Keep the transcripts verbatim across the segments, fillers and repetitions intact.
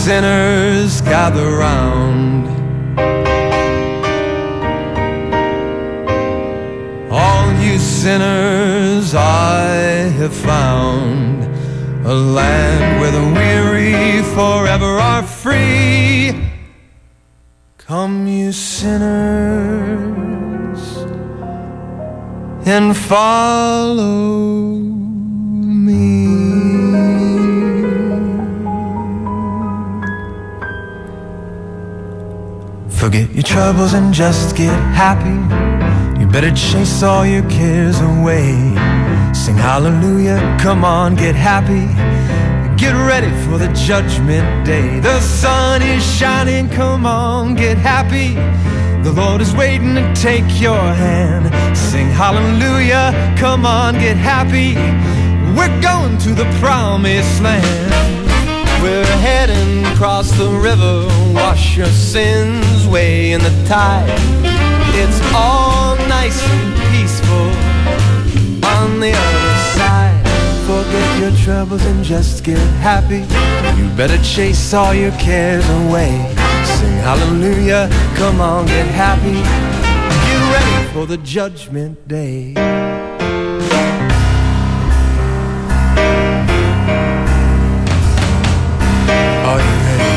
sinners gather round. All you sinners I have found a land where the weary forever are free. Come you sinners and follow me. Forget your troubles and just get happy. You better chase all your cares away. Sing hallelujah, come on, get happy. Get ready for the judgment day. The sun is shining, come on, get happy. The Lord is waiting to take your hand. Sing hallelujah, come on, get happy. We're going to the promised land. We're heading across the river. Wash your sins away in the tide. It's all nice and peaceful on the other side. Forget your troubles and just get happy. You better chase all your cares away. Sing hallelujah, come on, get happy. Get ready for the judgment day. Are you ready?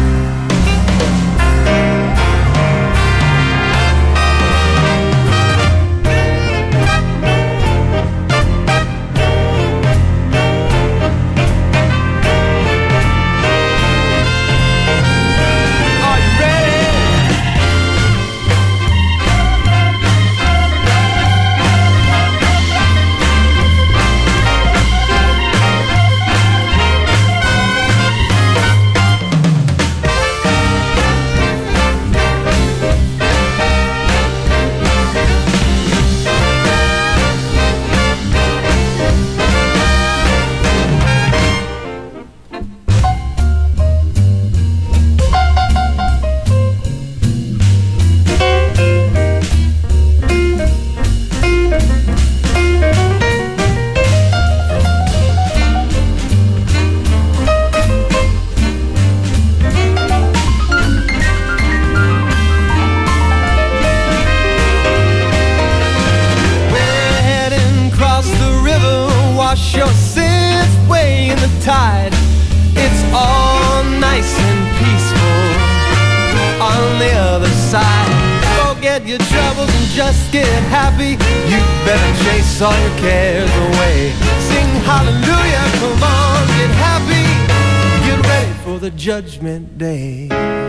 All your cares away. Sing hallelujah, come on, get happy. Get ready for the judgment day.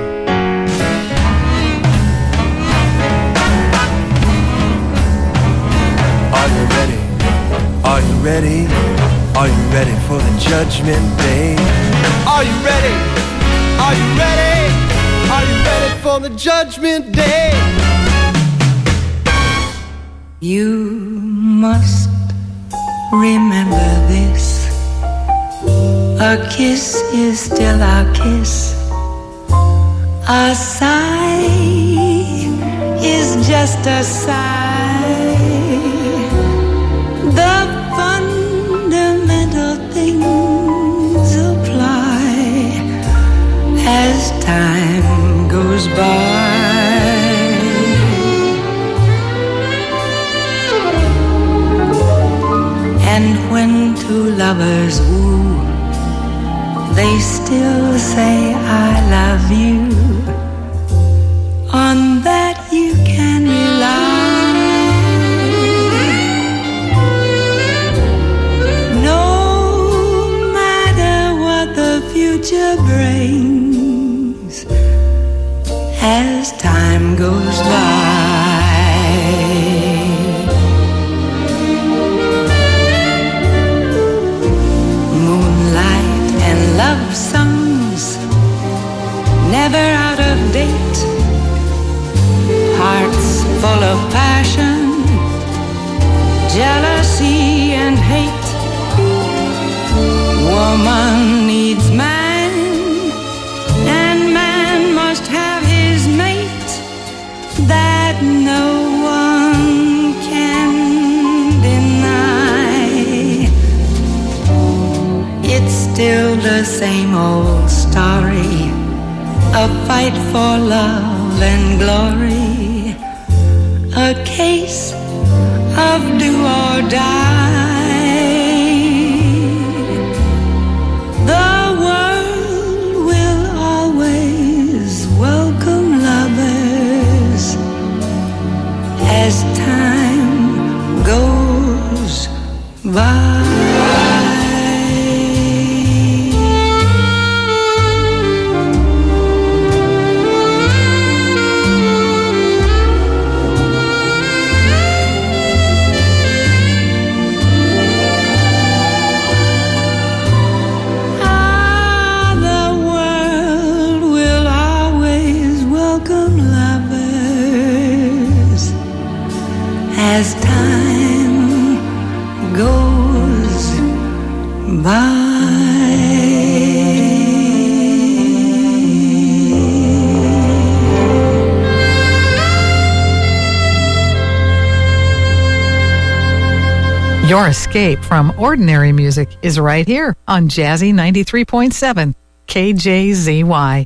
Are you ready? Are you ready? Are you ready for the judgment day? Are you ready? Are you ready? Are you ready for the judgment day? You must remember this. A kiss is still a kiss. A sigh is just a sigh. The fundamental things apply as time goes by. And when two lovers woo, they still say I love you. On that you can rely. No matter what the future brings, as time goes by. Love songs, never out of date. Hearts full of passion, jealousy and hate. Woman needs man, and man must have his mate. That no one can deny. It's still the same old story, a fight for love and glory, a case of do or die. The world will always welcome lovers as time goes by. As time goes by. Your escape from ordinary music is right here on Jazzy ninety-three point seven K J Z Y.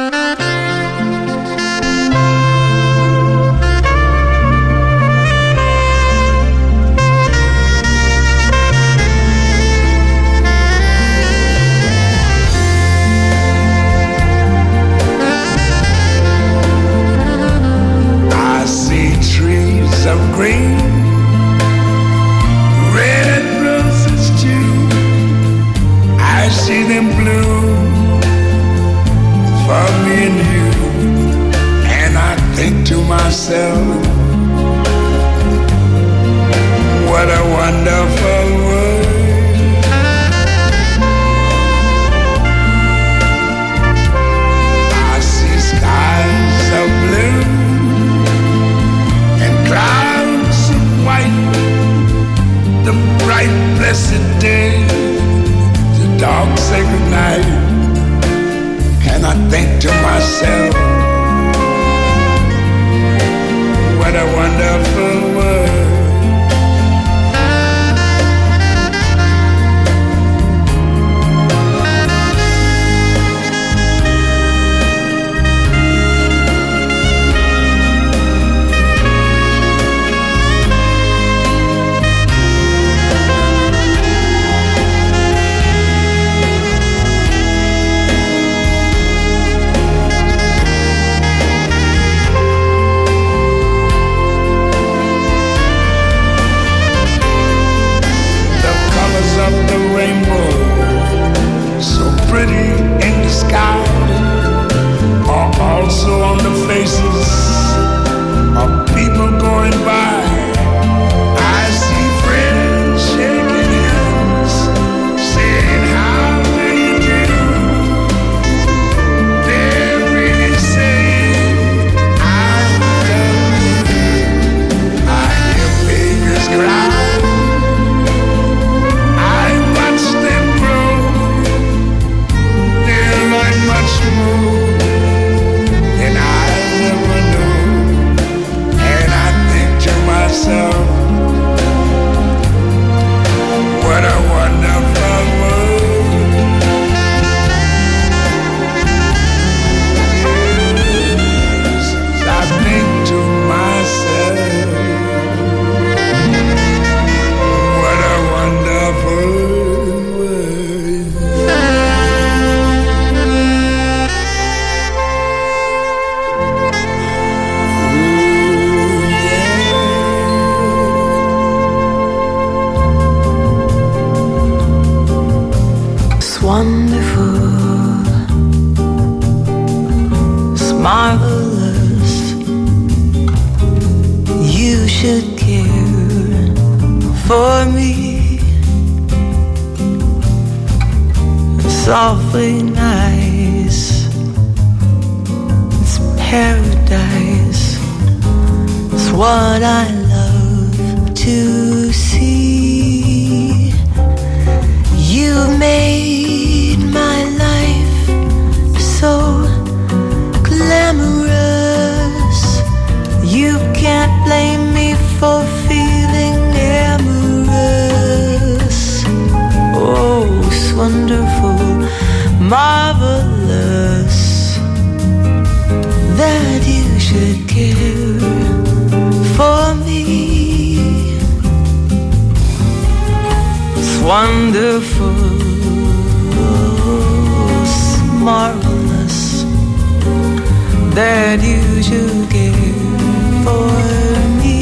Of green, red roses too. I see them bloom for me and you, and I think to myself, what a wonderful world. I see skies of blue, clouds of white, the bright blessed day, the dark sacred night, and I think to myself, what a wonderful world. Also on the faces of people going by, I see friends shaking hands, saying how do you do. They're really saying I love you. I hear babies cry, I watch them grow. They're like much more and I never knew, and I think to myself, what a wonderful world. Yes, I think to myself, what a wonderful world. Wonderful, it's marvelous. You should care for me. It's awfully nice. It's paradise. It's what I love to see. You made my life so glamorous. You can't blame me for feeling amorous. Oh, so wonderful, marvelous that you should care for me. It's wonderful, it's marvelous that you should care for me.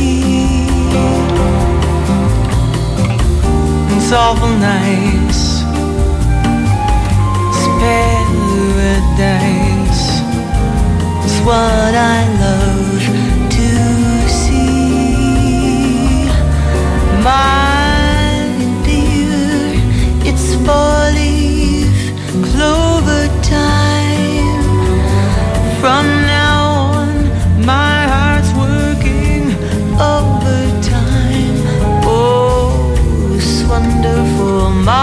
It's awful nice, it's paradise, it's what I love to see. My dear, it's four-leaf clover time. From now on, my heart's working overtime. Oh, it's wonderful,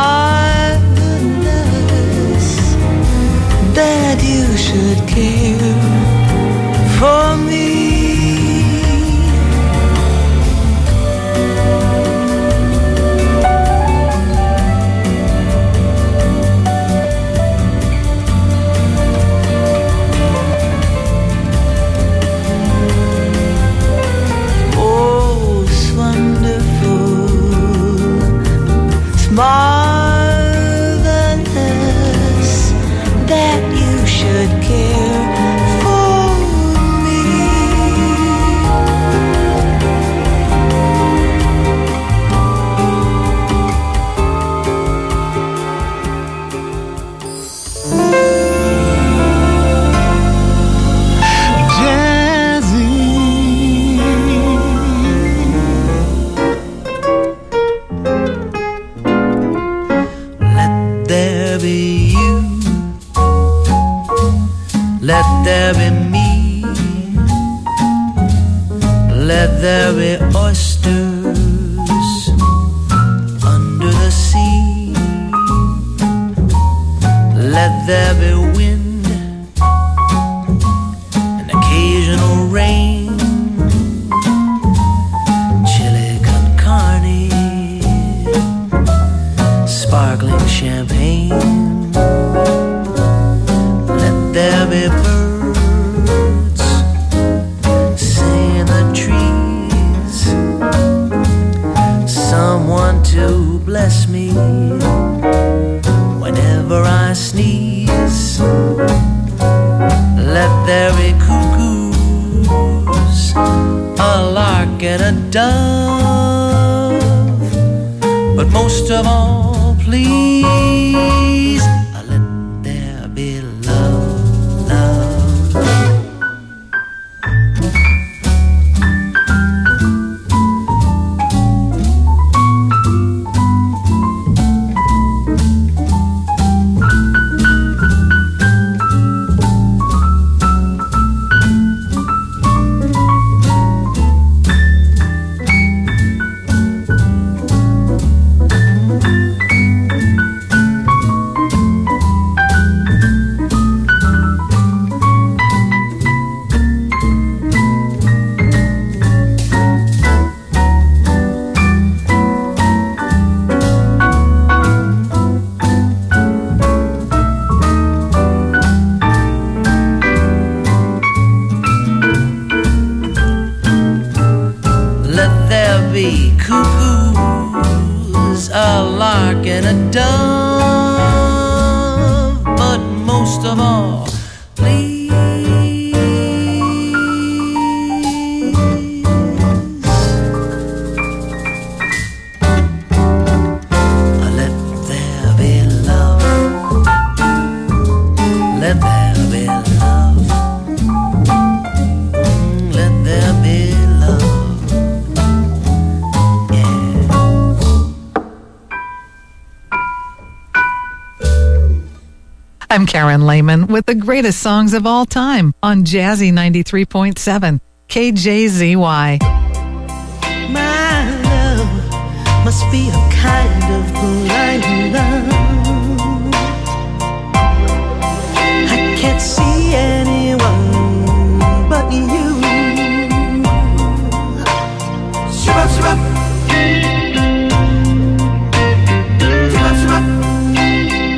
marvelous that you should care for me. Marvelous that you should care for me. Let there be me, let there be oysters under the sea, let there be wind and occasional rain, chili con carne, sparkling champagne. There be birds singing in the trees, someone to bless me whenever I sneeze. Let there be cuckoos, a lark and a dove, but most of all, please, let there be love. Cuckoos, a lark and a dove, but most of all, please, let there be love, let there be love, let there be love. I'm Karen Lehman with the greatest songs of all time on Jazzy ninety-three point seven K J Z Y. My love must be a kind of blind love. I can't see anyone but you. Shabbat, shabbat. Shabbat, shabbat.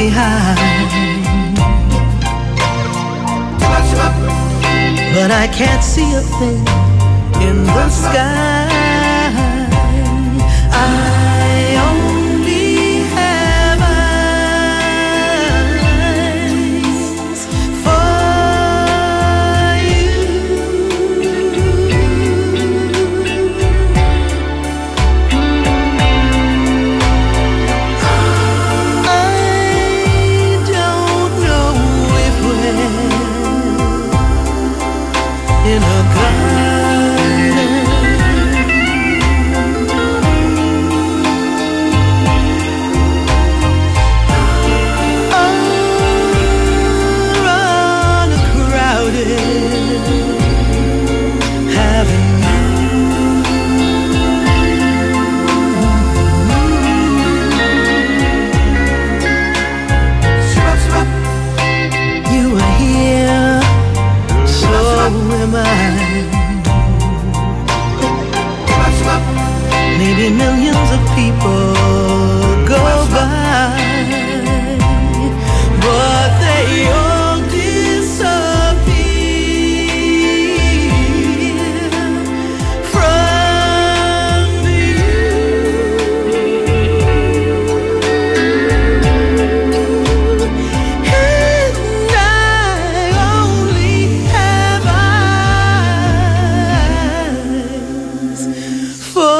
me high, but I can't see a thing in the sky. I only have eyes for you. I don't know if we're in a garden or on a crowded avenue. You are here, so am I. Maybe millions of people go by, but they all disappear from view. And I only have eyes for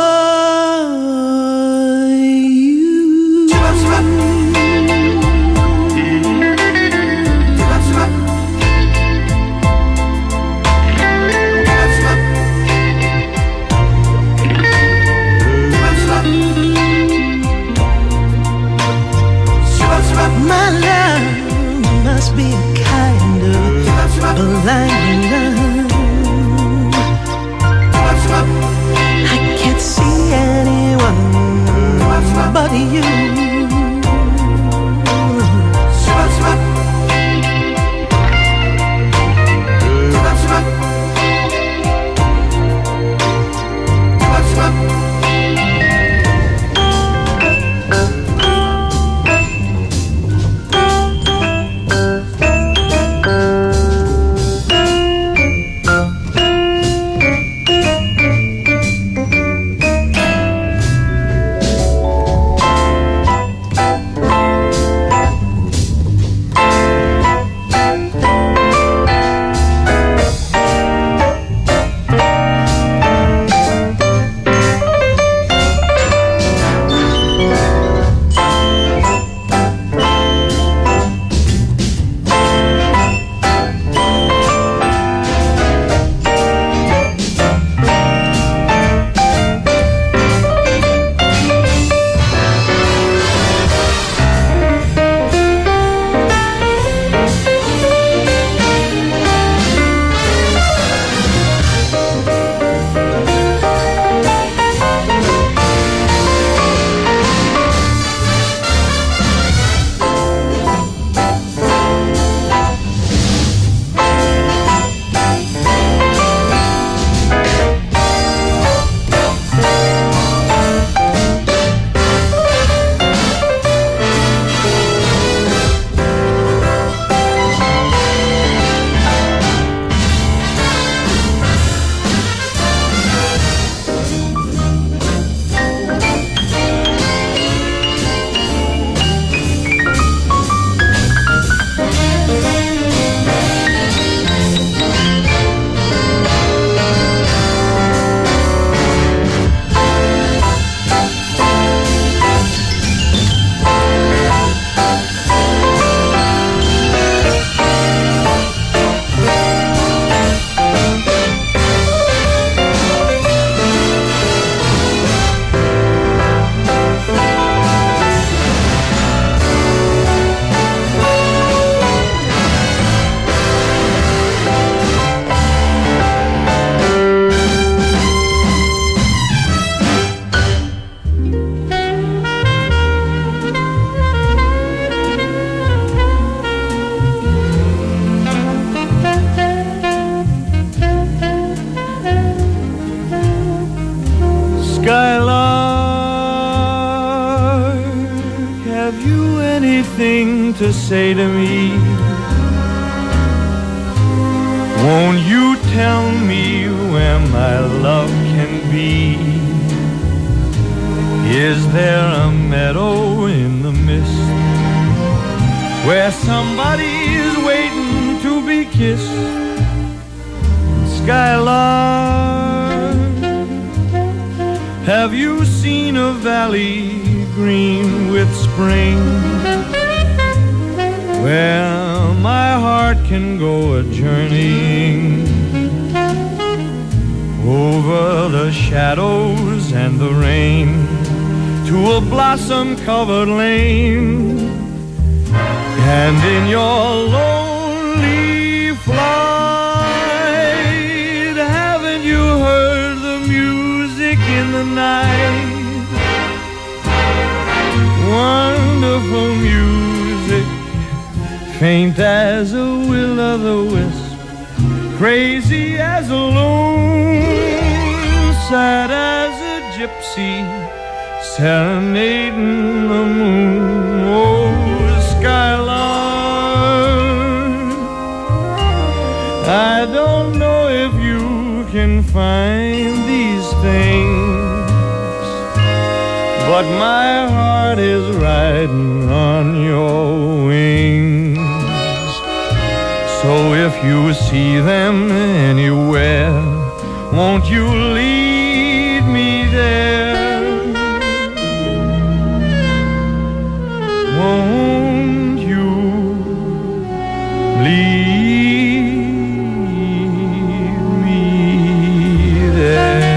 my love must be a kind of blind love. I can't see anyone but you. Have you anything to say to me? Won't you tell me where my love can be? Is there a meadow in the mist where somebody's waiting to be kissed? Skylark, have you seen a valley green with spring, where my heart can go a-journeying over the shadows and the rain to a blossom-covered lane? And in your lonely flight, haven't you heard the music in the night? Wonderful music, faint as a will-o'-the-wisp, crazy as a loon, sad as a gypsy, serenading the moon. Oh, Skylark, I don't know if you can find these things, but my heart is riding on your wings. So if you see them anywhere, won't you lead me there? Won't you lead me there?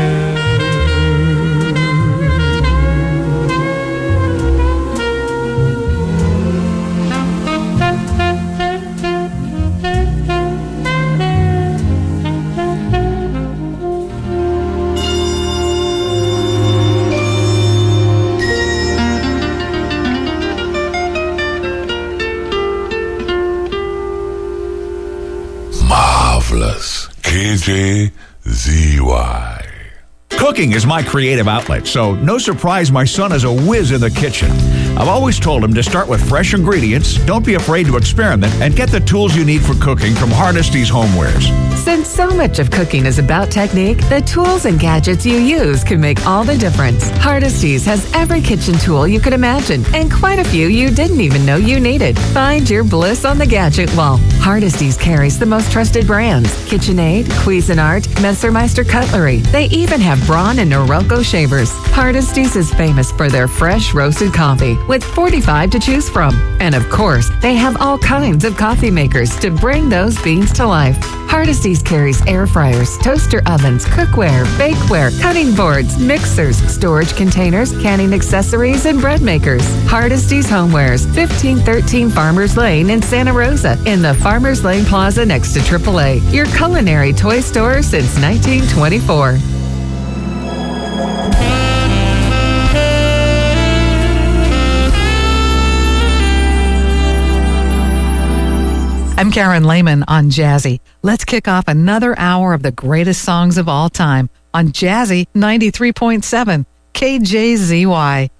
K J Z Y. Cooking is my creative outlet, so no surprise my son is a whiz in the kitchen. I've always told him to start with fresh ingredients, don't be afraid to experiment, and get the tools you need for cooking from Hardesty's Homewares. Since so much of cooking is about technique, the tools and gadgets you use can make all the difference. Hardesty's has every kitchen tool you could imagine, and quite a few you didn't even know you needed. Find your bliss on the gadget wall. Hardesty's carries the most trusted brands: KitchenAid, Cuisinart, Messermeister Cutlery. They even have Braun and Norelco shavers. Hardesty's is famous for their fresh roasted coffee, with forty-five to choose from. And of course, they have all kinds of coffee makers to bring those beans to life. Hardesty's carries air fryers, toaster ovens, cookware, bakeware, cutting boards, mixers, storage containers, canning accessories, and bread makers. Hardesty's Homewares, fifteen thirteen Farmers Lane in Santa Rosa, in the Farmers Lane Plaza next to triple A, your culinary toy store since nineteen twenty-four. I'm Karen Lehman on Jazzy. Let's kick off another hour of the greatest songs of all time on Jazzy ninety-three point seven K J Z Y.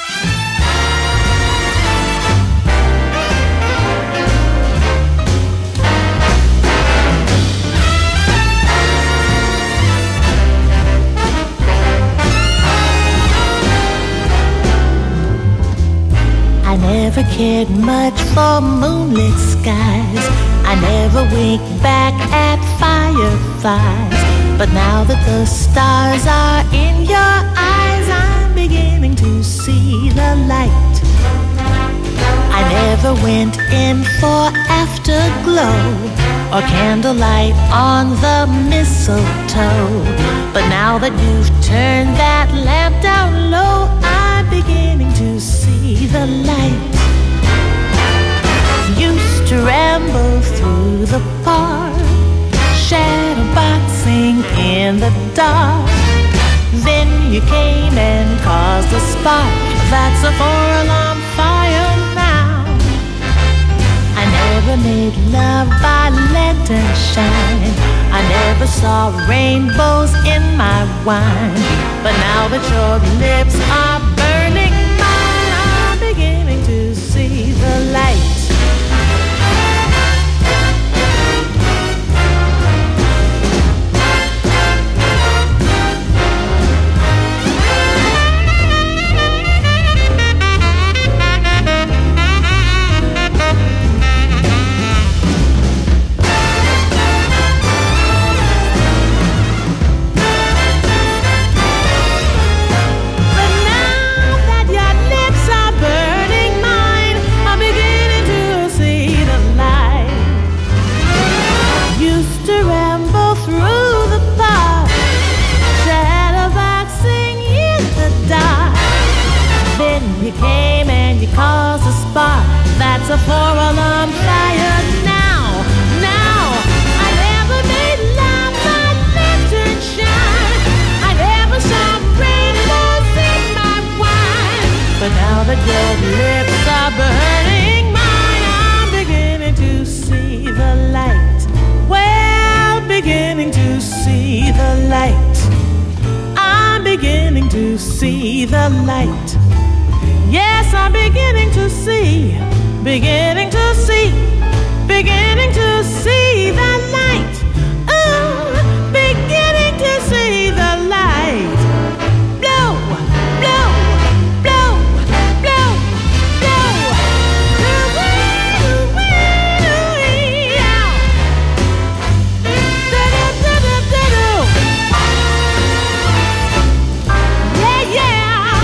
I never cared much for moonlit skies. I never winked back at fireflies. But now that the stars are in your eyes, I'm beginning to see the light. I never went in for afterglow or candlelight on the mistletoe. But now that you've turned that lamp down low, I'm beginning to see the light. Used to ramble through the park, shadow boxing in the dark. Then you came and caused a spark. That's a four-alarm fire now. I never made love by lantern shine. I never saw rainbows in my wine. But now that your lips are burning mine, I'm beginning to a four-alarm fire. Now, now, I never made love, but lantern shine. I never saw rainbows in my wine. But now the dead lips are burning mine. I'm beginning to see the light. Well, beginning to see the light. I'm beginning to see the light. Yes, I'm beginning to see, beginning to see, beginning to see the light. Oh, beginning to see the light. Blow, blow, blow, blow, blow. Yeah, yeah.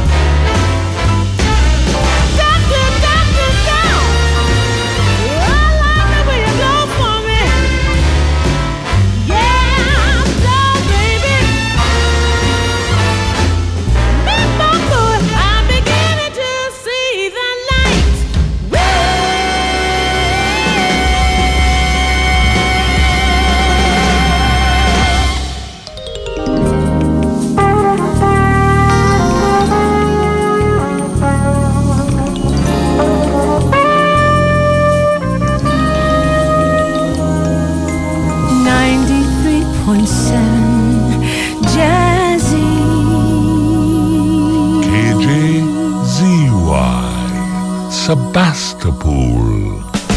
Doctor, doctor, down. I like the way you blow for me. Yeah, blow, baby. Remember, I'm beginning to see the light. ninety-three point seven Jazzy. K J Z Y, Sebastopol.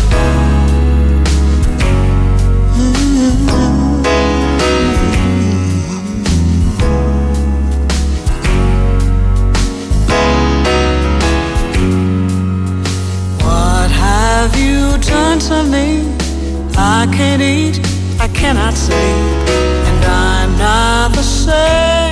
What have you done to me? I can't eat, I cannot sleep, and I'm not the same.